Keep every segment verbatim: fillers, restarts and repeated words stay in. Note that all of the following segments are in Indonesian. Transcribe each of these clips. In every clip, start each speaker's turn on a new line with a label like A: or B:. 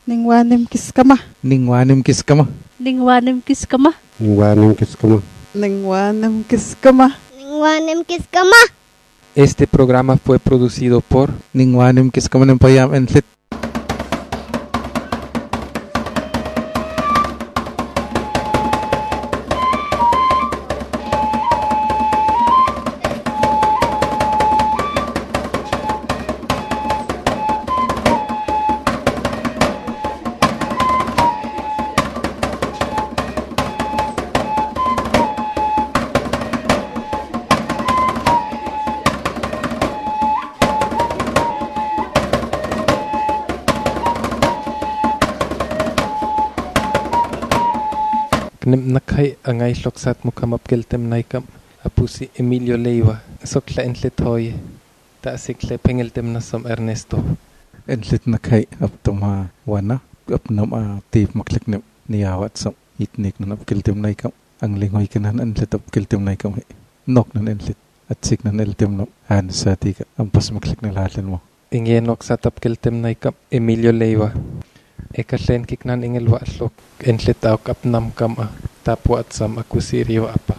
A: Ningwanim kiskama.
B: Ningwanim kiskama.
C: Ningwanim kiskama.
D: Ningwanim kiskama.
A: Ningwanim kiskama.
E: Ningwanim kiskama.
B: Este programa fue producido por Ningwanim Kiskama Nempayam en Fit. Knim nakay angay loksat mukamap keltem naikam apusi Emilio Leiva sokla entlet hoye ta sikle pengeltem nasom Ernesto
D: Entlet nakay aptoma wana apnam a tip makleknem niyawat som itnik nan apkeltem naikam ang lingoy kanan entlet apkeltem naikam nok nan entlet at sik nan eltem no han sa tika ampas maklek na lalan mo
B: inge loksat apkeltem naikam Emilio Leiva ekalen kiknan ingel walok entlet auk apnam kam a tapuat sam aku sirio apa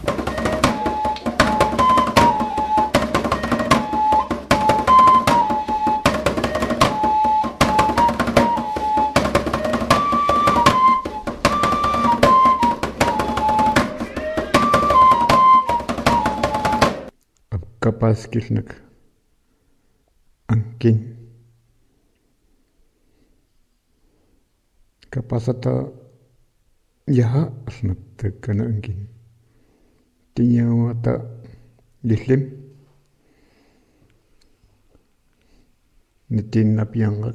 F: kapas kisnak angkin kapasata yaha asnat kana angin tinyawata lislim nitin napiangak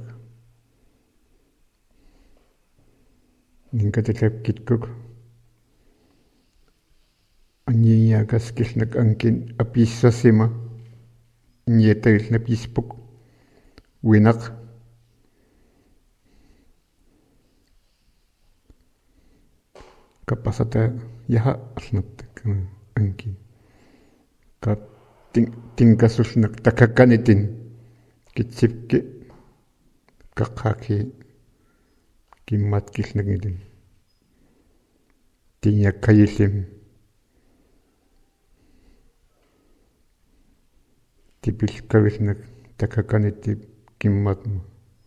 F: ningkatlap kitkuk anyiya kaskisnak angkin apisa sima nyetel napispuk winak kapasata yaha asnat kana angkin ka ting tingkasusnak takakanitin kitsipke kakaki kimmat kisnagidin tinya kayisim tipil kawisnak takakanitip kimmat mo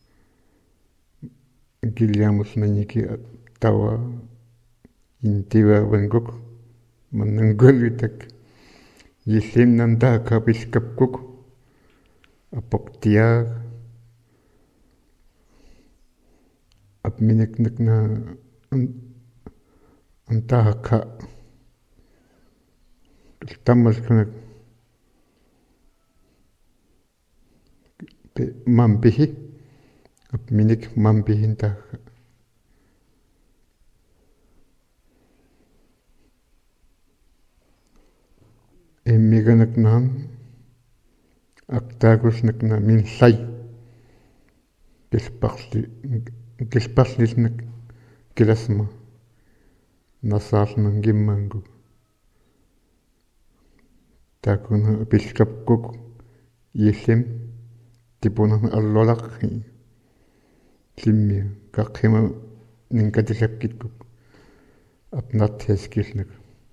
F: giliamus nanyiki tawa intiwa wanguk mananggolwitak yisim nanda kapiskapkuk apoktiag apmineknek na antahaka tamas kanak mampihi apminek mampihin tahaka emiganak nan актагусnak na min sai кеспарли кеспарлисnak киласма насаалнан гиммангу такуна пискапкук йиллим типунан аллолаққи симми какхима нинкатилапкиткук апнат хескилнак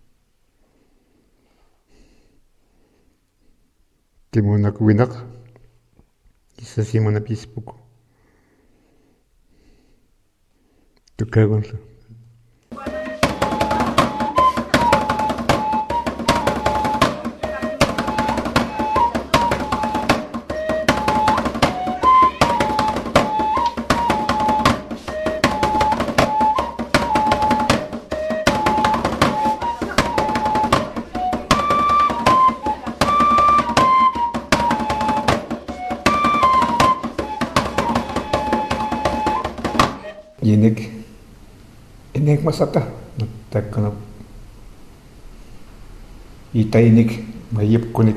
F: тимунак винак исасимана писпук тукагонса Inik inik masata nagtakanap ita inik mayip kunik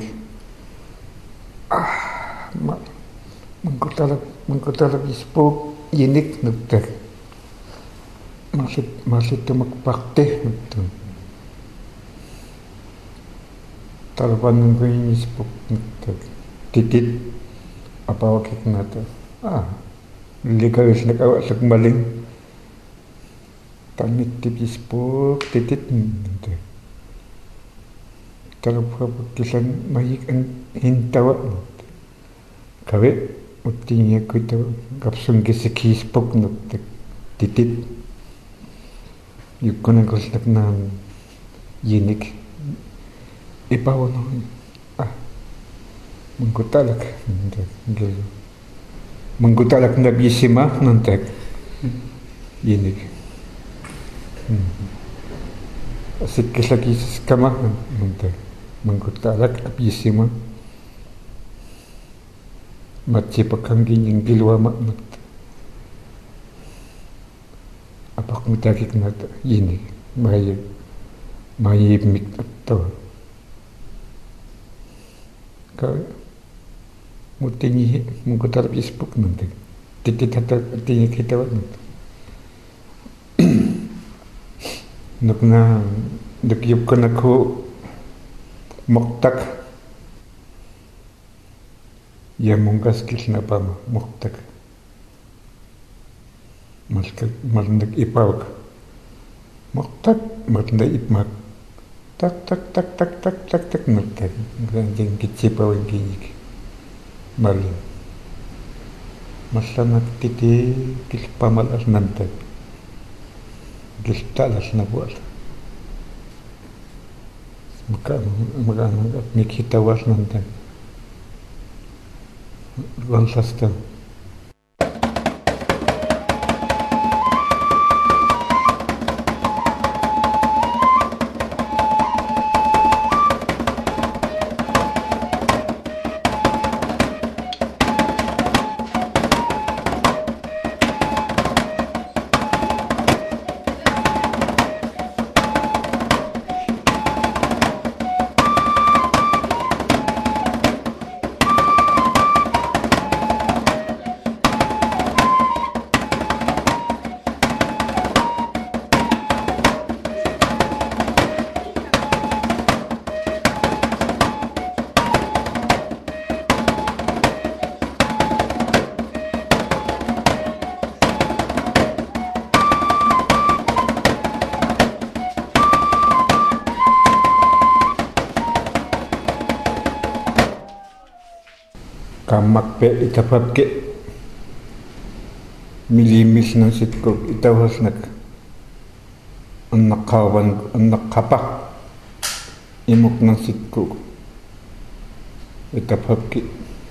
F: ah ma mangkutalap mangkutalap ispo inik nagtak masih masih tumakpakte nagtak talapan ko yung ispo nagtak titit apa wakik nata ah Ligalis nag-awasak maling. Tanit tipis po, titit. Tarapapagkisan mahik ang hintawa. Kawe, utinya ko ito, kapsong gisikis po, titit. Yung ko nang kusnak na yinik. Ipaw no, ah, mangkutalak. Mangkutalak na bisima, nantek. Yinik. Asik kisakis kama, nantek. Mangkutalak na bisima. Matsipakan ginyang gilwa makmat. Apak mutakik na yinik. May, may mikmat to. Kau mutingi mengkutar Facebook nanti, titik kata titik kita waktu, nak na nak yukkan aku muktak, ya mungkas kisna pama muktak, malka malnak ipawak, muktak malnak ipmak. Tak tak tak tak tak tak tak nuktak ganjeng kicipaw ginik malin masanat titi kis pamalas nantak kis talas na buat maka maka mikitawas nantak lansastan kamak pe itapap ke milimis ng sitko itawas nak ang nakawan ang nakapak imok ng sitko itapap ke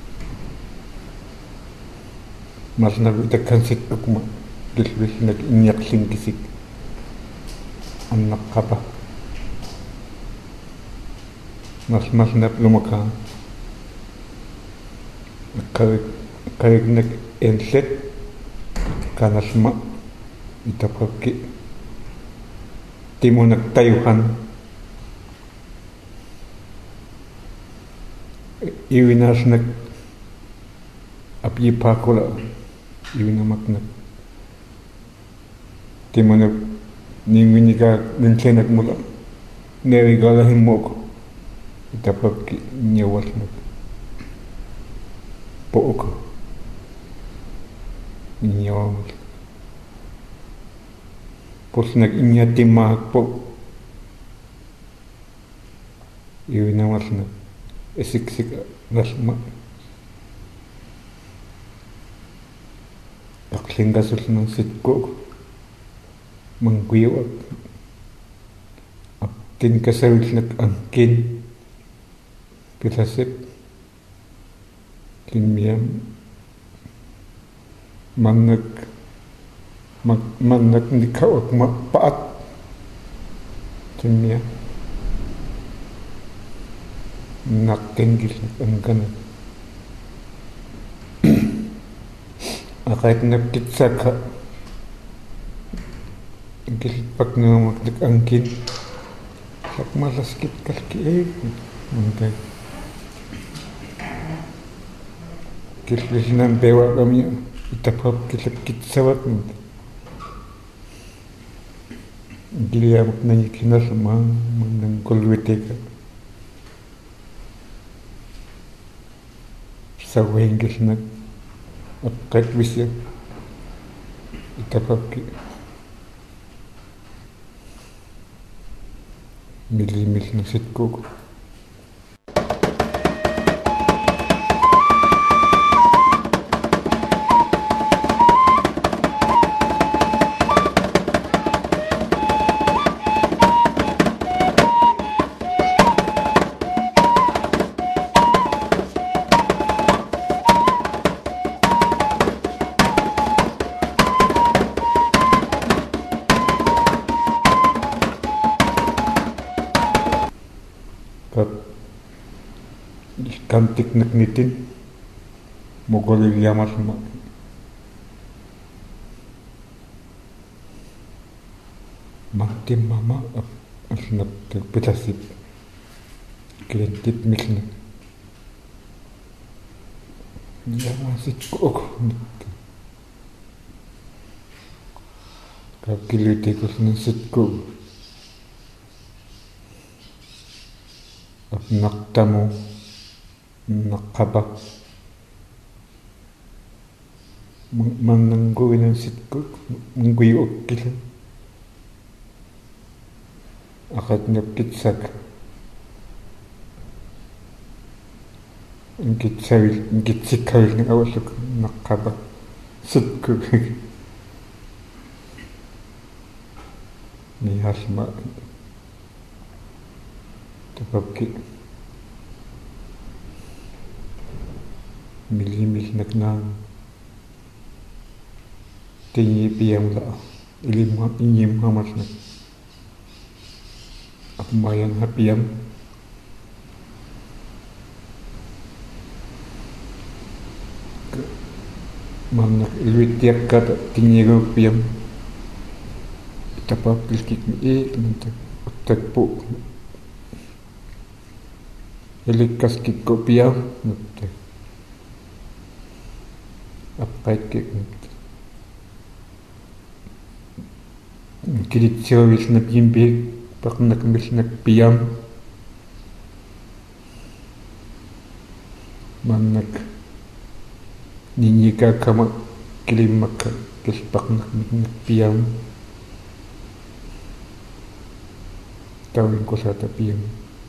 F: mas nagitakan sitko mo giswis nag inyak sing gisik ang nakapak mas mas nap lumaka Kaya kaya nag enset kanasma itapaki timo nagtayuhan iwinas nag apipa ko la iwinamak nag timo nag ningwiniga ninsenak mula nerigalahin mo ko itapaki nyawas nag po ko inyo pos nag-inya timag po iwinawas na isiksik nasma aklinggasos ng sitko mangguiwag aptin kasawit nag-angkin pilasip kinmiyam manag mag manag nikaw at mapaat kinmiyam naktenggil ang ganun akait napkitsa ka gilpak na magdakangkin sak malaskit kalki eh mangkay Kislisinang bewa kami itapap kilap kitsawat mo. Giliyamak na ikinas mga mga kulwete ka. Sa wahing kisnag at kahit wisya itapakki millimilna sitkuku kantik niknitin mogol yamas ma mahtim mama asnap petasip kilentit milna yamasit kok kakilite kusnasit ko naktamu nakaba manangguin ang sitko mangguy okil akad napkitsak ang kitsawil ang kitsikawil ng awasok nakaba sitko ni hasma tapabki milimil nagnang tingi piyam la ilim inyim hamas na apmayang hapiyam manak ilwitiak kata tingi piyam tapap kilkik mi e nanti takpo ilikas kiko piyam nanti apait ke kilit service na bimbi pak nakmis nak piyam manak ninika kama kilimak kispak nak piyam tawin ko sa tapiyam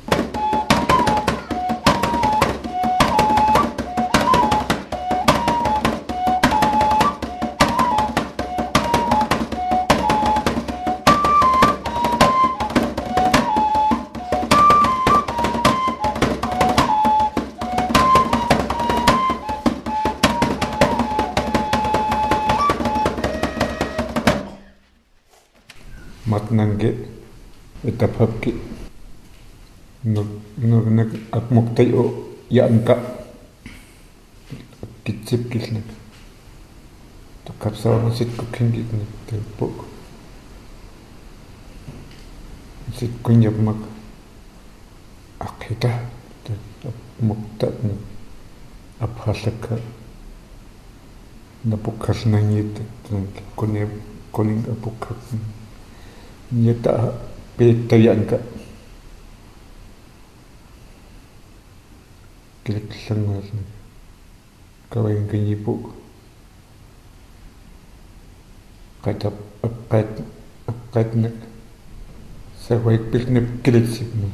F: matnangge itapapki nog nog nag akmoktay o yaan ka kitsip kisna takapsaw na sit kuking gitna tempo sit kunyap mak akita akmokta na aphalaka napukas na ngit kunyap kuning apukas nyata petayan ka klik sangat kawin kanyipo kata apat apat na sa white pill na kilisip mo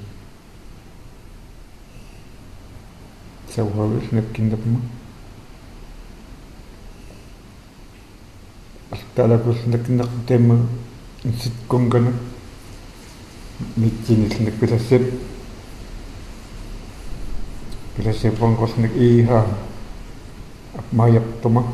F: sa wawis na kinap mo talagos na kinakdema sit kong gana mitjinis na pirasip pirasip ang kos na iha at mayap tuma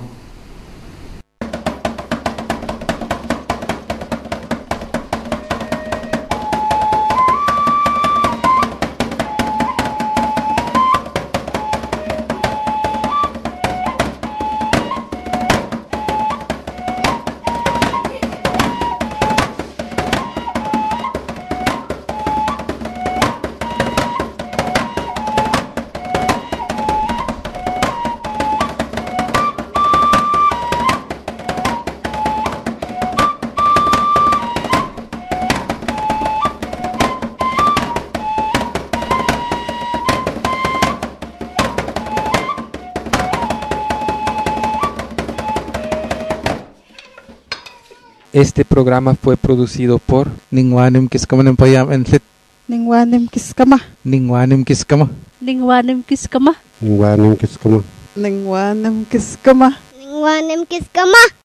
B: Este programa fue producido por
D: Ningwanim kiskama ng payam entlit.
A: Ningwanim kiskama.
D: Ningwanim kiskama.
C: Ningwanim kiskama.
F: Ningwanim kiskama.
A: Ningwanim kiskama.
E: Ningwanim kiskama.